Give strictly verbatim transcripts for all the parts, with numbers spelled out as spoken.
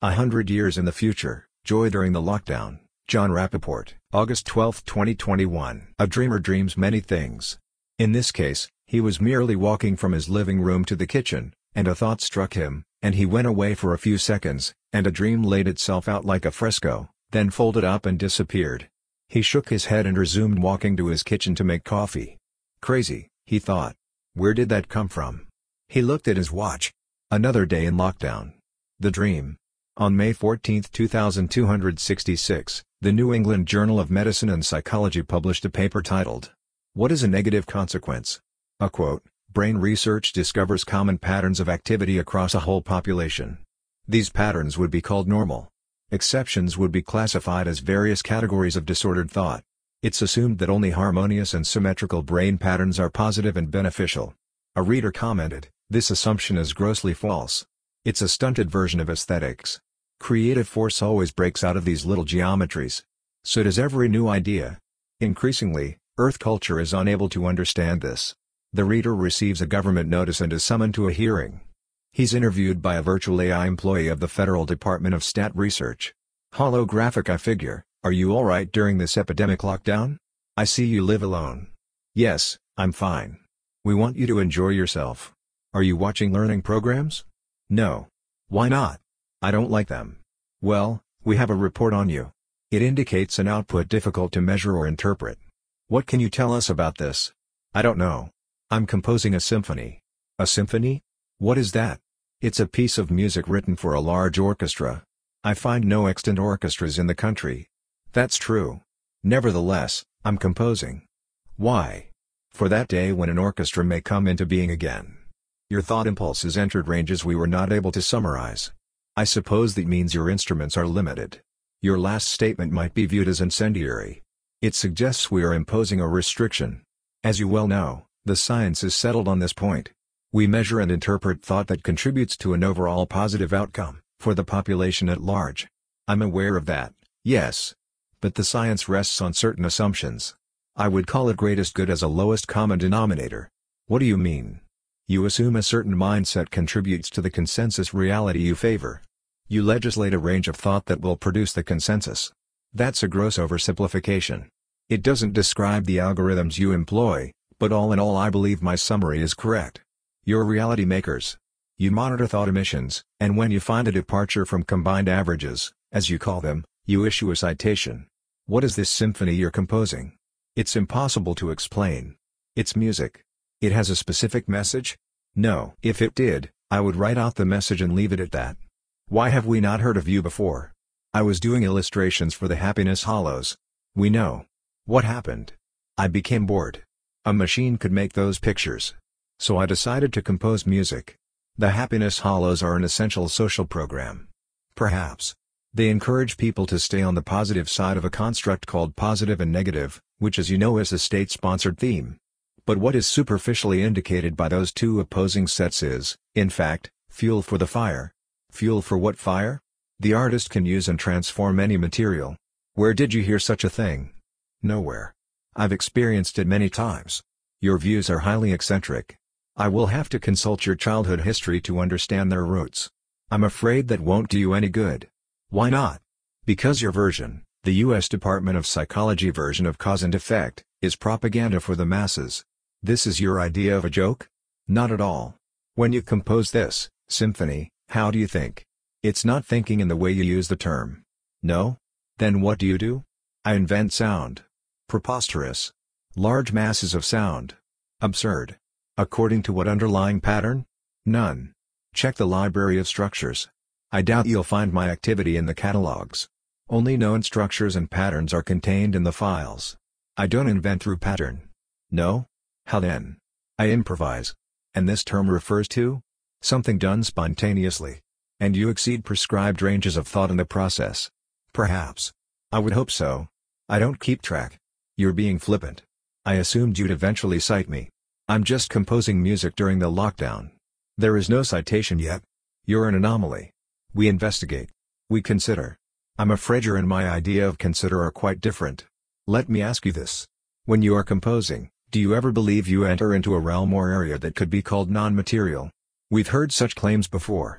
A hundred years in the future, joy during the lockdown. Jon Rappoport, August twelfth twenty twenty-one. A dreamer dreams many things. In this case, he was merely walking from his living room to the kitchen, and a thought struck him, and he went away for a few seconds, and a dream laid itself out like a fresco, then folded up and disappeared. He shook his head and resumed walking to his kitchen to make coffee. Crazy, he thought. Where did that come from? He looked at his watch. Another day in lockdown. The dream. On May fourteenth two thousand two hundred sixty-six, the New England Journal of Medicine and Psychology published a paper titled, "What is a Negative Consequence?" A quote, "Brain research discovers common patterns of activity across a whole population. These patterns would be called normal. Exceptions would be classified as various categories of disordered thought. It's assumed that only harmonious and symmetrical brain patterns are positive and beneficial." A reader commented, "This assumption is grossly false. It's a stunted version of aesthetics. Creative force always breaks out of these little geometries. So does every new idea. Increasingly, Earth culture is unable to understand this." The reader receives a government notice and is summoned to a hearing. He's interviewed by a virtual A I employee of the Federal Department of Stat Research. Holographic I figure, "Are you alright during this epidemic lockdown? I see you live alone." "Yes, I'm fine. We want you to enjoy yourself." "Are you watching learning programs?" "No." "Why not?" "I don't like them." "Well, we have a report on you. It indicates an output difficult to measure or interpret." "What can you tell us about this?" "I don't know. I'm composing a symphony." "A symphony? What is that?" "It's a piece of music written for a large orchestra. I find no extant orchestras in the country." "That's true. Nevertheless, I'm composing." "Why?" "For that day when an orchestra may come into being again." Your thought impulses entered ranges we were not able to summarize. I suppose that means your instruments are limited. Your last statement might be viewed as incendiary. It suggests we are imposing a restriction. As you well know, the science is settled on this point. We measure and interpret thought that contributes to an overall positive outcome, for the population at large. I'm aware of that, yes. But the science rests on certain assumptions. I would call it greatest good as a lowest common denominator. What do you mean? You assume a certain mindset contributes to the consensus reality you favor. You legislate a range of thought that will produce the consensus. That's a gross oversimplification. It doesn't describe the algorithms you employ, but all in all I believe my summary is correct. You're reality makers. You monitor thought emissions, and when you find a departure from combined averages, as you call them, you issue a citation. What is this symphony you're composing? It's impossible to explain. It's music. It has a specific message? No. If it did, I would write out the message and leave it at that. Why have we not heard of you before? I was doing illustrations for the Happiness Hollows. We know. What happened? I became bored. A machine could make those pictures. So I decided to compose music. The Happiness Hollows are an essential social program. Perhaps. They encourage people to stay on the positive side of a construct called positive and negative, which as you know is a state-sponsored theme. But what is superficially indicated by those two opposing sets is, in fact, fuel for the fire. Fuel for what fire? The artist can use and transform any material. Where did you hear such a thing? Nowhere. I've experienced it many times. Your views are highly eccentric. I will have to consult your childhood history to understand their roots. I'm afraid that won't do you any good. Why not? Because your version, the U S Department of Psychology version of cause and effect, is propaganda for the masses. This is your idea of a joke? Not at all. When you compose this symphony, how do you think? It's not thinking in the way you use the term. No? Then what do you do? I invent sound. Preposterous. Large masses of sound. Absurd. According to what underlying pattern? None. Check the library of structures. I doubt you'll find my activity in the catalogs. Only known structures and patterns are contained in the files. I don't invent through pattern. No? How then? I improvise. And this term refers to? Something done spontaneously. And you exceed prescribed ranges of thought in the process. Perhaps. I would hope so. I don't keep track. You're being flippant. I assumed you'd eventually cite me. I'm just composing music during the lockdown. There is no citation yet. You're an anomaly. We investigate. We consider. I'm afraid you and my idea of consider are quite different. Let me ask you this. When you are composing, do you ever believe you enter into a realm or area that could be called non-material? We've heard such claims before.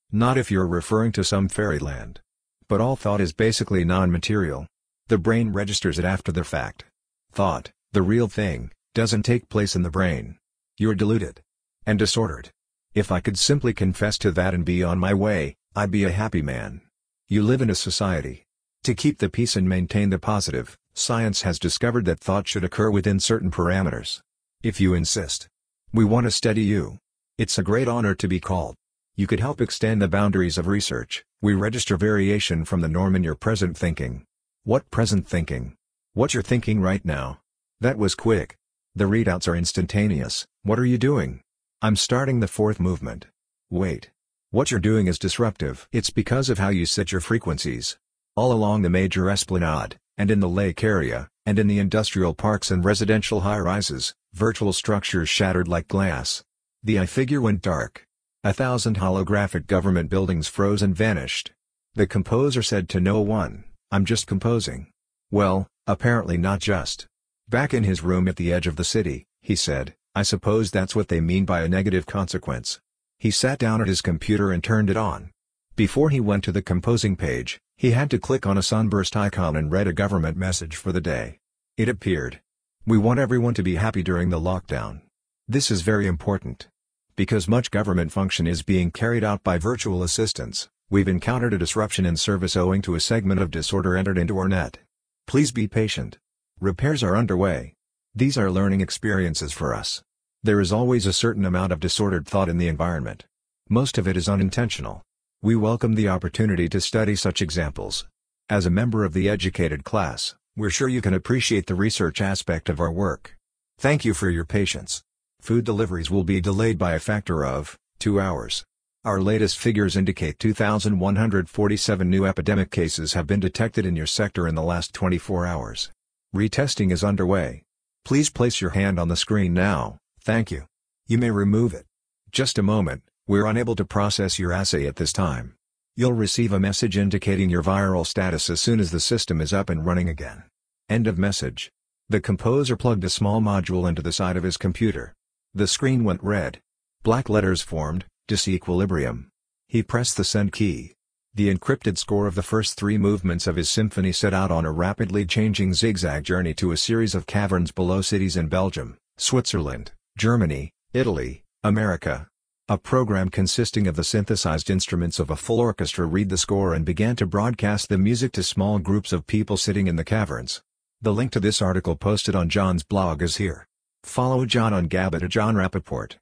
Not if you're referring to some fairyland. But all thought is basically non-material. The brain registers it after the fact. Thought, the real thing, doesn't take place in the brain. You're deluded. And disordered. If I could simply confess to that and be on my way, I'd be a happy man. You live in a society. To keep the peace and maintain the positive, science has discovered that thought should occur within certain parameters. If you insist. We want to study you. It's a great honor to be called. You could help extend the boundaries of research. We register variation from the norm in your present thinking. What present thinking? What you're thinking right now. That was quick. The readouts are instantaneous. What are you doing? I'm starting the fourth movement. Wait. What you're doing is disruptive. It's because of how you set your frequencies. All along the major esplanade, and in the lake area, and in the industrial parks and residential high-rises, virtual structures shattered like glass. The eye figure went dark. A thousand holographic government buildings froze and vanished. The composer said to no one, "I'm just composing." Well, apparently not just. Back in his room at the edge of the city, he said, "I suppose that's what they mean by a negative consequence." He sat down at his computer and turned it on. Before he went to the composing page, he had to click on a sunburst icon and read a government message for the day. It appeared. We want everyone to be happy during the lockdown. This is very important. Because much government function is being carried out by virtual assistants, we've encountered a disruption in service owing to a segment of disorder entered into our net. Please be patient. Repairs are underway. These are learning experiences for us. There is always a certain amount of disordered thought in the environment. Most of it is unintentional. We welcome the opportunity to study such examples. As a member of the educated class, we're sure you can appreciate the research aspect of our work. Thank you for your patience. Food deliveries will be delayed by a factor of two hours. Our latest figures indicate two thousand one hundred forty-seven new epidemic cases have been detected in your sector in the last twenty-four hours. Retesting is underway. Please place your hand on the screen now, thank you. You may remove it. Just a moment, we're unable to process your assay at this time. You'll receive a message indicating your viral status as soon as the system is up and running again. End of message. The composer plugged a small module into the side of his computer. The screen went red. Black letters formed, disequilibrium. He pressed the send key. The encrypted score of the first three movements of his symphony set out on a rapidly changing zigzag journey to a series of caverns below cities in Belgium, Switzerland, Germany, Italy, America. A program consisting of the synthesized instruments of a full orchestra read the score and began to broadcast the music to small groups of people sitting in the caverns. The link to this article posted on John's blog is here. Follow John on Gab at John Rappaport.